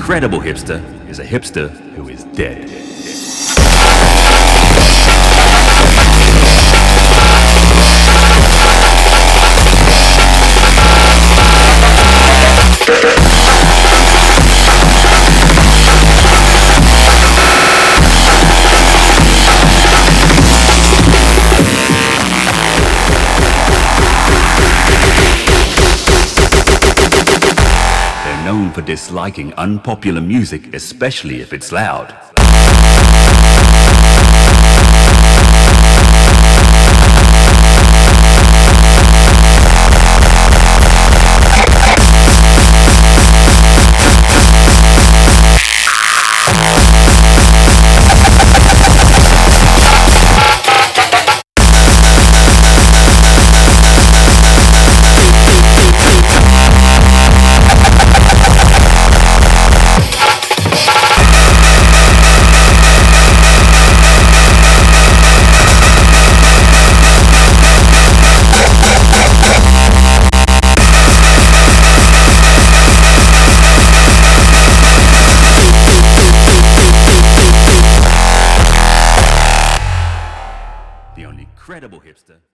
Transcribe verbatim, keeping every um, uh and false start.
credible hipster is a hipster who is dead. They're known for disliking unpopular music, especially if it's loud. The only credible hipster